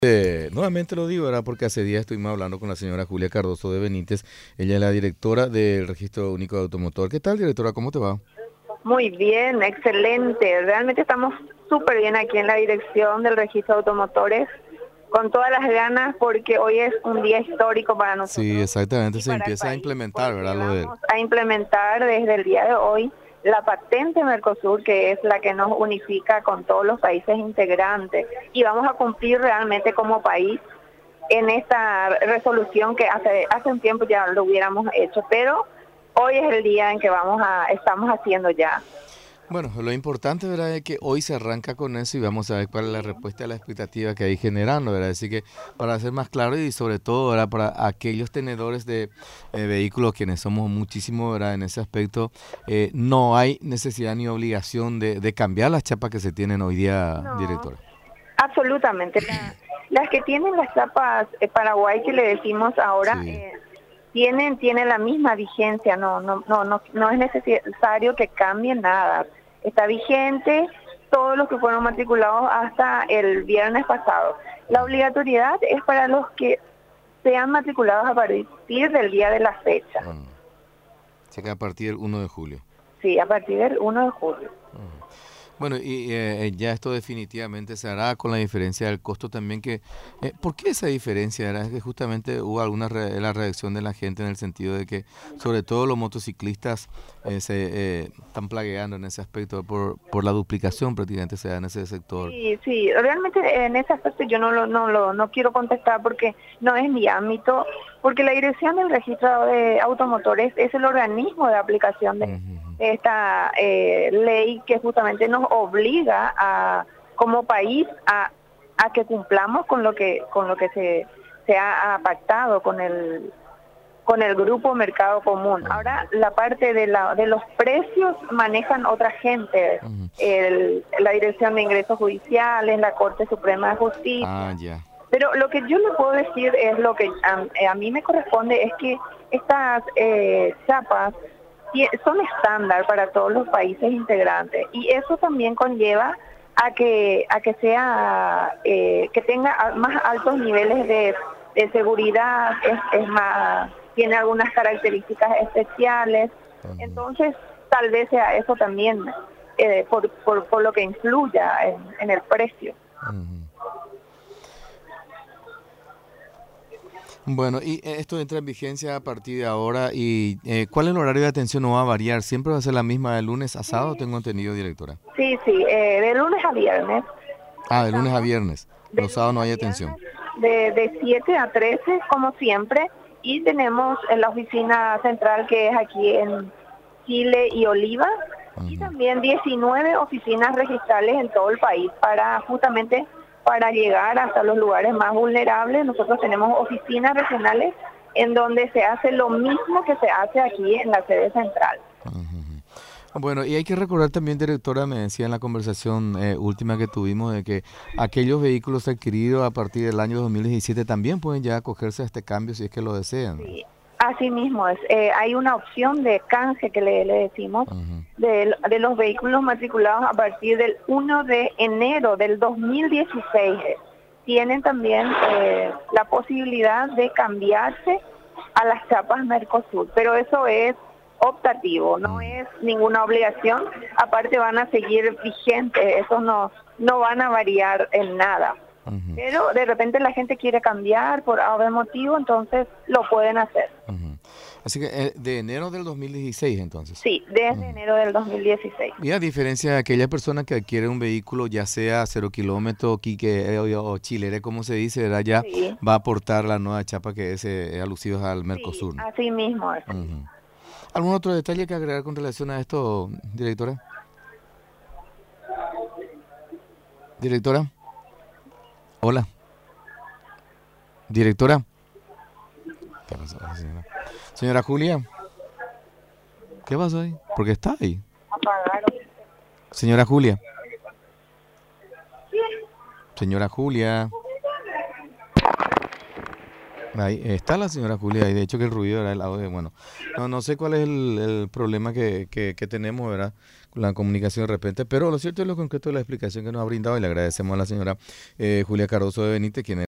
Nuevamente lo digo, ¿verdad? Porque hace días estuvimos hablando con la señora Julia Cardoso de Benítez. Ella es la directora del Registro Único de Automotor. ¿Qué tal, directora? ¿Cómo te va? Muy bien, excelente. Realmente estamos súper bien aquí en la dirección del registro de automotores, con todas las ganas, porque hoy es un día histórico para Sí, nosotros exactamente. y Se para el empieza a país, implementar, ¿verdad? porque Lo de... vamos a implementar desde el día de hoy la patente Mercosur, que es la que nos unifica con todos los países integrantes, y vamos a cumplir realmente como país en esta resolución que hace un tiempo ya lo hubiéramos hecho, pero hoy es el día en que estamos haciendo ya. Bueno, lo importante, ¿verdad? Es que hoy se arranca con eso y vamos a ver cuál es la respuesta a la expectativa que hay generando, ¿verdad? Así que para ser más claro y sobre todo, ¿verdad? Para aquellos tenedores de vehículos, quienes somos muchísimos, ¿verdad? En ese aspecto, no hay necesidad ni obligación de cambiar las chapas que se tienen hoy día, No, directora. absolutamente. Las que tienen las chapas Paraguay que le decimos ahora Sí. tienen la misma vigencia. No es necesario que cambie nada. Está vigente todos los que fueron matriculados hasta el viernes pasado. La obligatoriedad es para los que sean matriculados a partir del día de la fecha. Así que a partir del 1 de julio. Sí, a partir del 1 de julio. Bueno, y ya esto definitivamente se hará con la diferencia del costo también que... ¿por qué esa diferencia? ¿Era que justamente hubo alguna la reacción de la gente en el sentido de que sobre todo los motociclistas se están plagueando en ese aspecto por la duplicación prácticamente se da en ese sector? Sí, realmente en ese aspecto yo no quiero contestar porque no es mi ámbito, porque la dirección del registro de automotores es el organismo de aplicación de esta ley que justamente nos obliga como país a que cumplamos con lo que se ha pactado con el grupo Mercado Común. Ahora, la parte de los precios manejan otra gente, la Dirección de Ingresos Judiciales, la Corte Suprema de Justicia. Ya. Pero lo que yo le puedo decir es lo que a mí me corresponde, es que estas chapas son estándar para todos los países integrantes, y eso también conlleva a que sea que tenga más altos niveles de seguridad, es más, tiene algunas características especiales. Entonces tal vez sea eso también por lo que influya en el precio. Bueno, y esto entra en vigencia a partir de ahora. ¿Y cuál es el horario de atención? ¿No va a variar? ¿Siempre va a ser la misma de lunes a sábado? Tengo entendido, directora. Sí, de lunes a viernes. De lunes a Estamos viernes. de Los sábados lunes no a hay viernes, atención. de 7 a 13, como siempre, y tenemos en la oficina central que es aquí en Chile y Oliva, y también 19 oficinas registrales en todo el país justamente para llegar hasta los lugares más vulnerables. Nosotros tenemos oficinas regionales en donde se hace lo mismo que se hace aquí en la sede central. Bueno, y hay que recordar también, directora, me decía en la conversación última que tuvimos, de que aquellos vehículos adquiridos a partir del año 2017 también pueden ya acogerse a este cambio si es que lo desean, ¿no? Sí, así mismo es. Hay una opción de canje que le decimos de los vehículos matriculados a partir del 1 de enero del 2016. Tienen también la posibilidad de cambiarse a las chapas Mercosur, pero eso es optativo, no es ninguna obligación. Aparte van a seguir vigentes, esos no van a variar en nada. Pero de repente la gente quiere cambiar por algún motivo, entonces lo pueden hacer. Así que de enero del 2016 entonces. Sí, desde enero del 2016. Y a diferencia de aquella persona que adquiere un vehículo, ya sea 0 kilómetros, Quique o Chilere, como se dice, ¿verdad? Ya va a aportar la nueva chapa que es alusivo al Mercosur, ¿no? Así mismo es. ¿Algún otro detalle que agregar con relación a esto, directora? Directora. Hola. Directora. ¿Qué pasó, señora? Señora Julia. ¿Qué pasó ahí? ¿Por qué está ahí? Apagaron. Señora Julia. Señora Julia. Ahí está la señora Julia, y de hecho que el ruido era el audio. Bueno, no sé cuál es el problema que tenemos, ¿verdad? Con la comunicación de repente, pero lo cierto es lo concreto de la explicación que nos ha brindado, y le agradecemos a la señora Julia Cardoso de Benítez, quien